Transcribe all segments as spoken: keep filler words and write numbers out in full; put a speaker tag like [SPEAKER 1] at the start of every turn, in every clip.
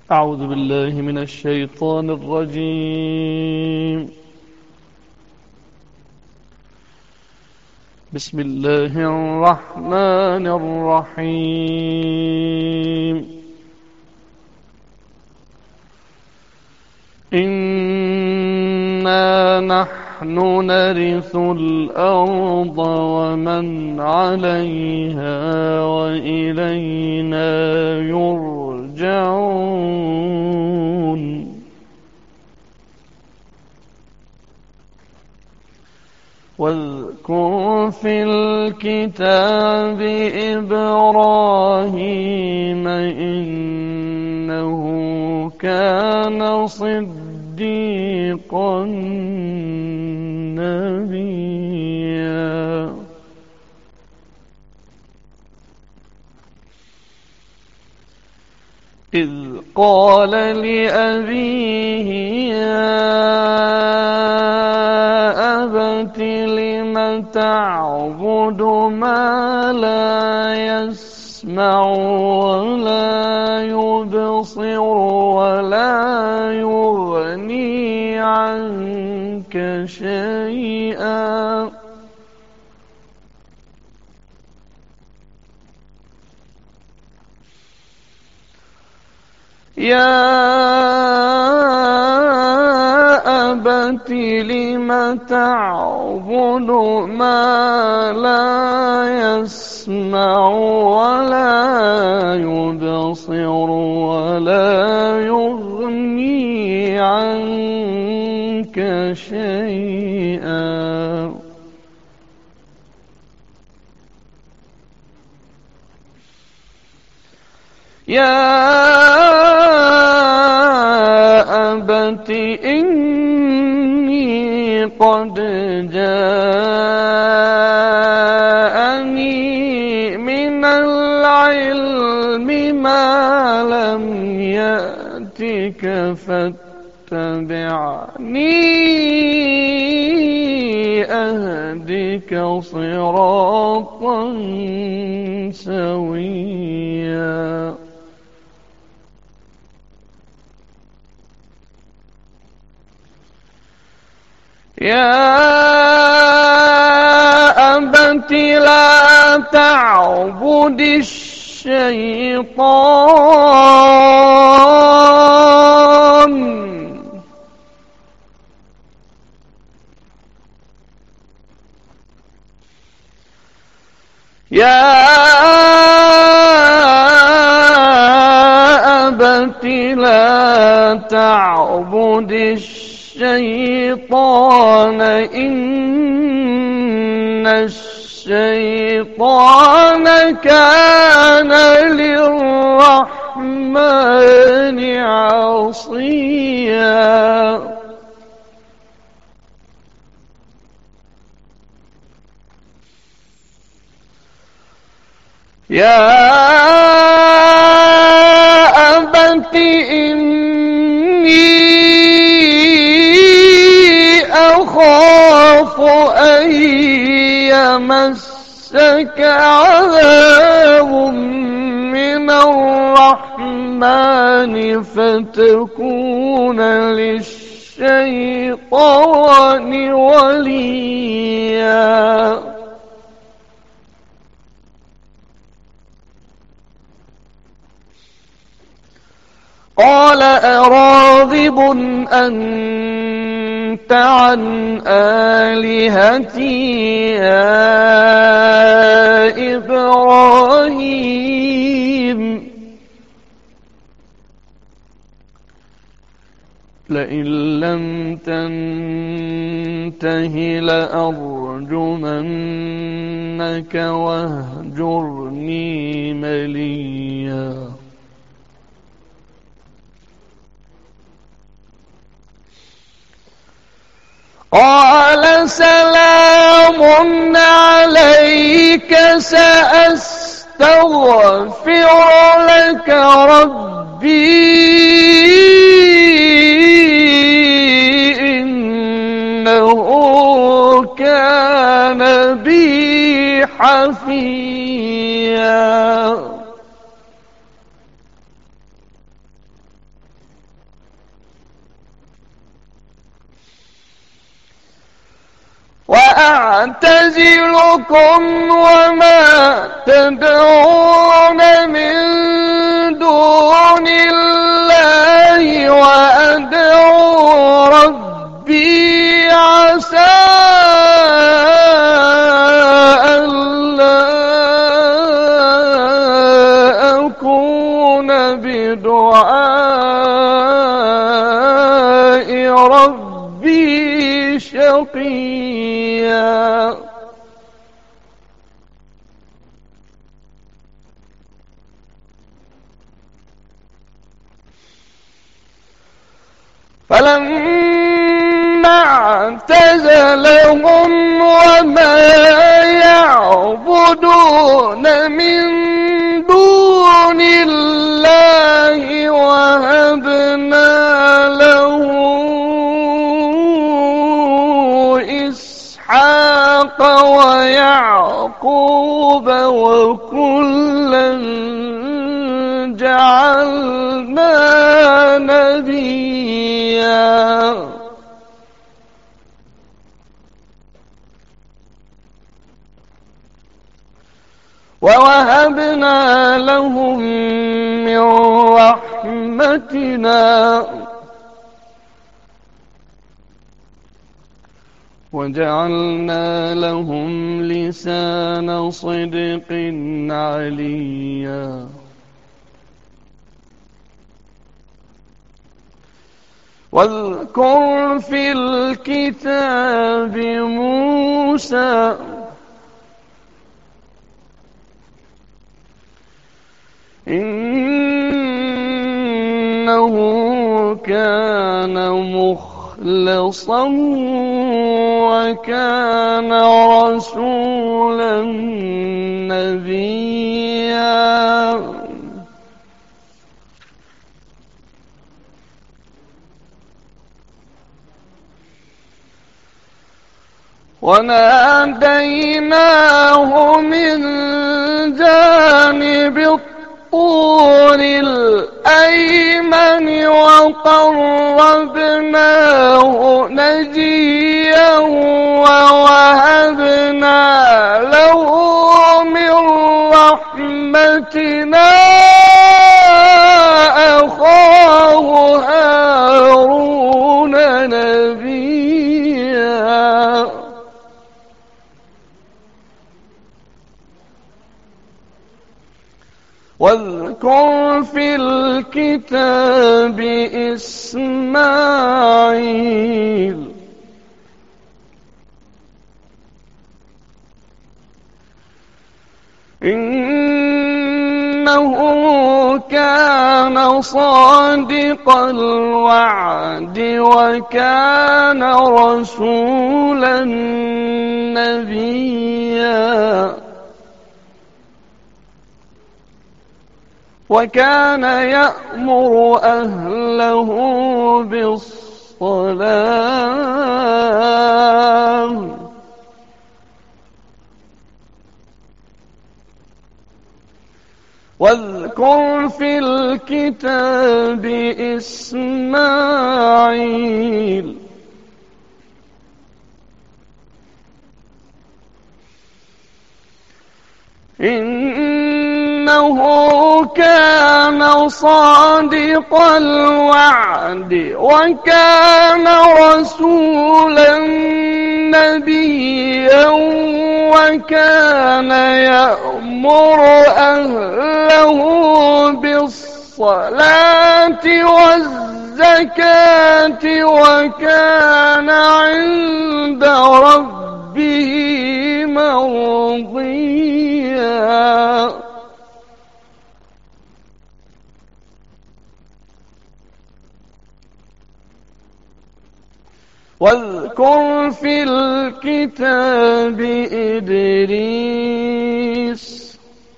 [SPEAKER 1] أعوذ بالله من الشيطان الرجيم. بسم الله الرحمن الرحيم. إنا نحن نرث الأرض ومن عليها وإلينا يرجعون. واذكر في الكتاب إبراهيم إنه كان صديقا نبيا. إذ قال لأبيه يا أبت لم تعبد ما لا يسمع ولا يبصر ولا يغني عنك شيئا. يا أبت لم تعبد ما لا يسمع ولا يبصر ولا يغني عنك شيئا. يا أبت إني قد جاءني من العلم ما لم يأتك فاتبعني أهدك صراطا سويا. يا أبت لا تعبد الشيطان يا أبت لا تعبد الشيطان إن الشيطان كان للرحمن عصيا. يا أبت إني أخاف أن يمسك عذاب من الرحمن فتكون للشيطان وليا. قال أراغب أنت عن آلهتي يا إبراهيم لئن لم تنته لأرجمنك واهجرني مليا. قال سلام عليك سأستغفر لك ربي إنه كان بي حفيا. أعتزلكم وما تدعون من دون الله وأدعو ربي عسى ألا أكون بدعاء ربي شقيا. فلما اعتزلهم وما يعبدون من دون الله وهبنا له إسحاق ويعقوب وكلا جعلنا نبيا. ووهبنا لهم من رحمتنا وجعلنا لهم لسان صدق عليا. واذكر في الكتاب موسى إنه كان مخلصا وكان رسولا نبيا. وناديناه من جانب الطور الأيمن وقربناه نجيا ووهبنا له من رحمتنا أخاه هارون نبيا. واذكر في الكتاب إسماعيل إنه كان صادق الوعد وكان رسولا نبيا. وكان يأمر أهله بالصلاة واذكر في الكتاب إسماعيل إنه كان صادق الوعد وكان رسولا نبيا وكان يأمر أهله بالصلاة والزكاة وكان عند ربه مرضيا. واذكر في الكتاب إدريس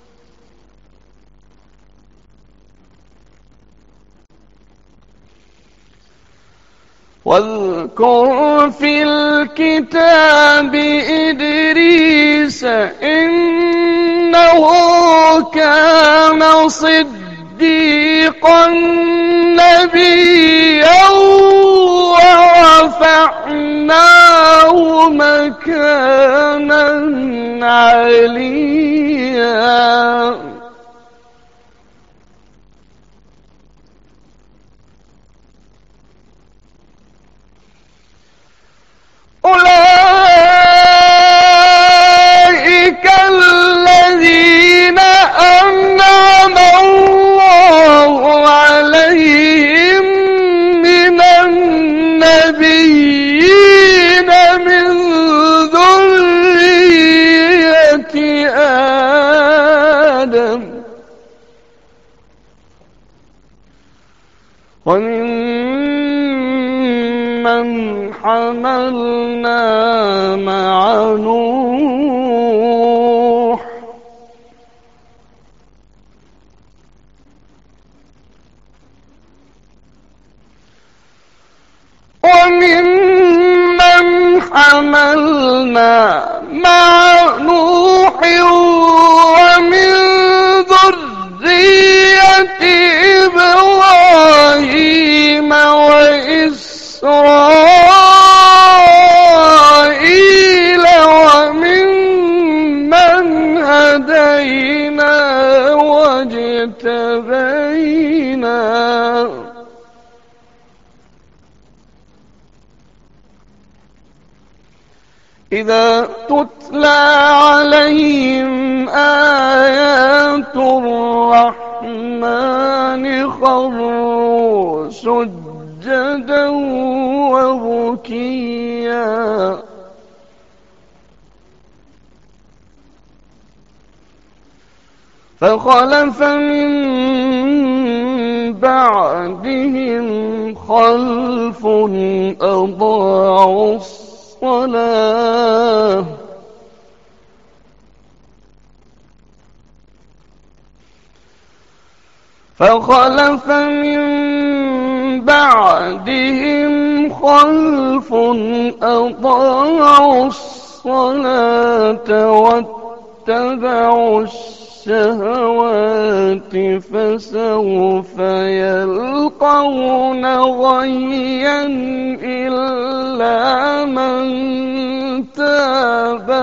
[SPEAKER 1] واذكر في الكتاب إدريس إنه كان صديقا نبيا ورفعناه مكانا عليا أولئك الذين أنعم الله عليهم من النبيين من ذرية آدم وممن حملنا مع نوح وممن حملنا مع نوح ومن ذرية إبراهيم وإسرائيل وممن هدينا واجتبينا إذا تتلى عليهم آيات الرحمن خروا سجدا وبكيا فخلف من بعدهم خلف أضاعوا الصلاة فخلف من بعدهم خلف أضاعوا الصلاة واتبعوا الشهوات فسوف يلقون غيا إلا من تاب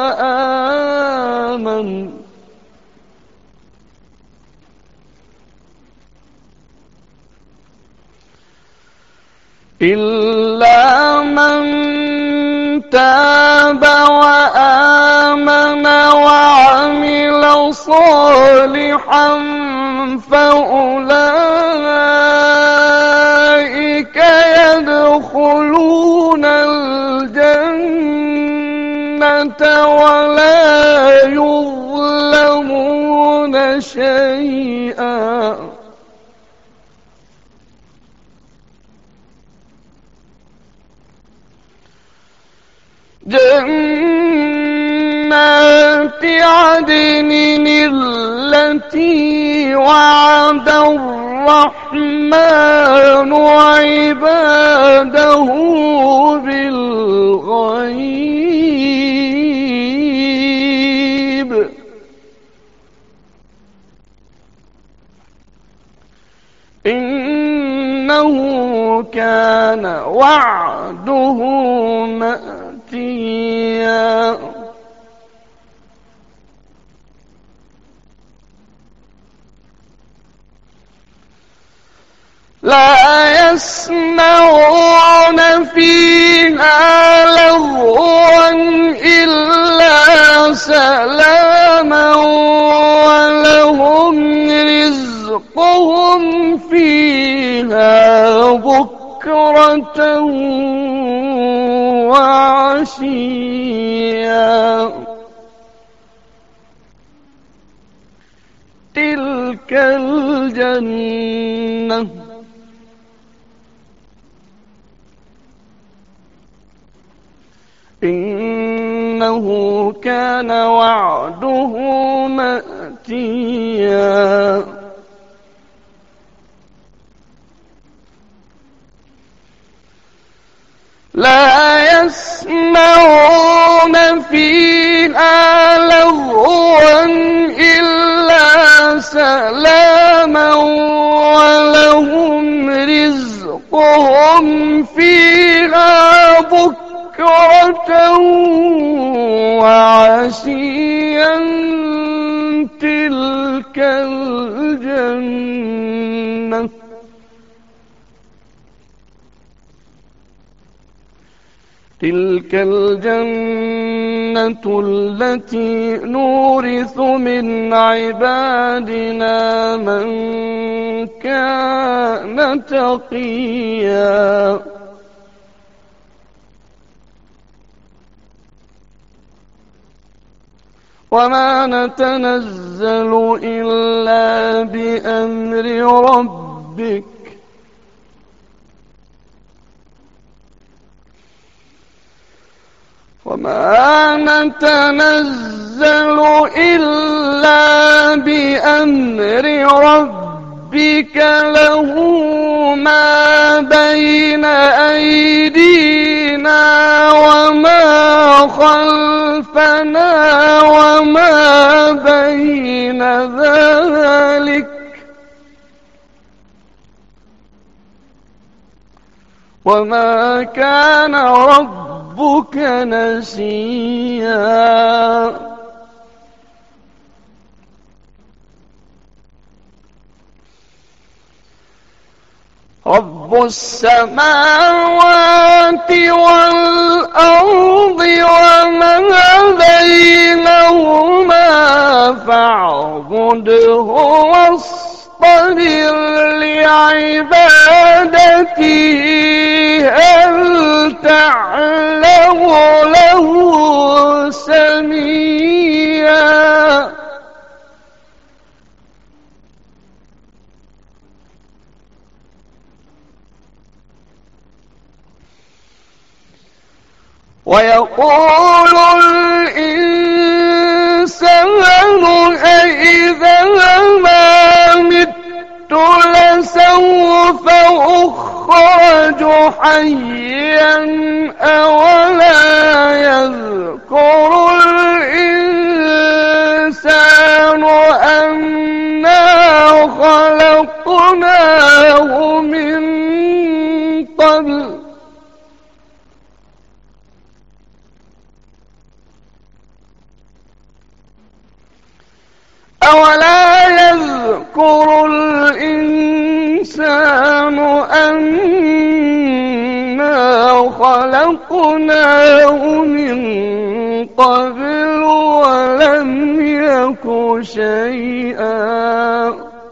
[SPEAKER 1] وآمن إلا من تاب وآمن وعمل صالحا فأولئك يدخلون الجنة ولا يظلمون شيئا جنات عدن التي وعد الرحمن عباده بالغيب إنه كان وعده مأتيا لا يسمعون فيها لغوا إلا سلاما ولهم رزقهم فيها بكرة وعشيا تلك الجنة إنه كان وعده مأتيا لا يسمعون فيها لغوا إلا سلاما ولهم رزقهم فيها بكرة بكرة وعشيا تلك الجنة تلك الجنة التي نورث من عبادنا من كان تقيا وما نتنزل إلا بأمر ربك وما نتنزل إلا بأمر ربك له ما بين أيدينا وما خلفنا وما بين ذلك وما كان ربك نسيا رب السماوات والأرض وما بينهما فاعبده واصطبر لعبادته هل تعلم له سميا ويقول الإنسان أإذا ما مت لسوف أخرج حيا أولا يذكر الإنسان أنا خلقناه من قبل أولا يذكر الإنسان أنا خلقناه من قبل ولم يك شيئا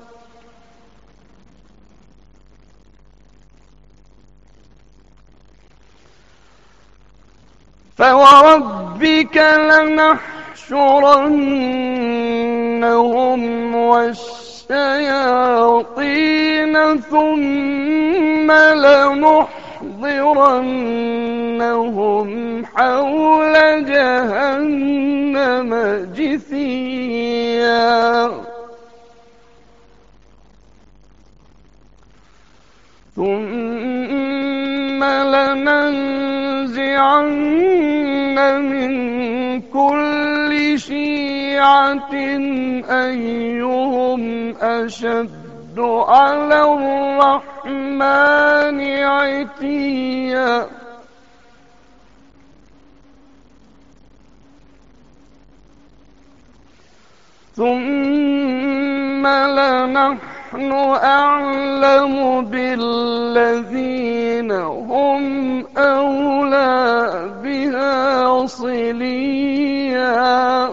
[SPEAKER 1] فوربك لنحشرنهم والشياطين ثم لنحضرنهم حول جهنم جثيا ثم لننزعن من كل شيعة أيهم أشد على الرحمن عتيا ثم لنحن أعلم بالذين هم أولى بها صليا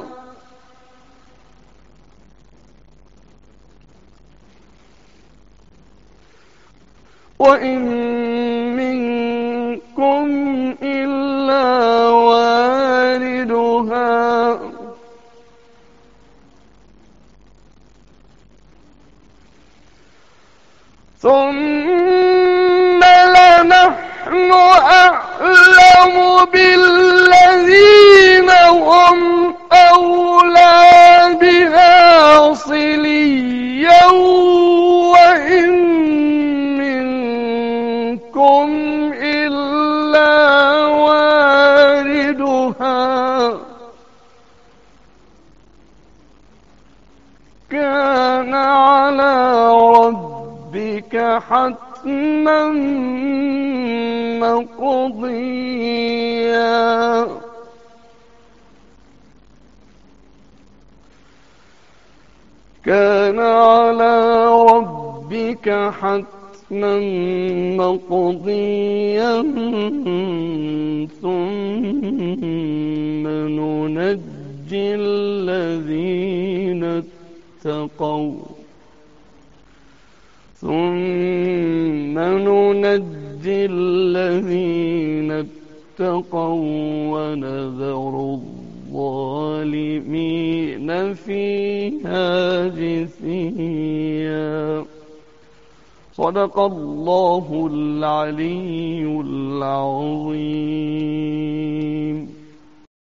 [SPEAKER 1] وإن منكم إلا واردها ثم لنحن أعلم بالذين هم أولى بها صليا وإن منكم إلا واردها كان على ربك حتما مقضيا كان على ربك حتما مقضيا ثم ننجي الذين اتقوا ثم ننجي الذين اتقوا ونذر الظالمين فيها جثيا. صدق الله العلي العظيم.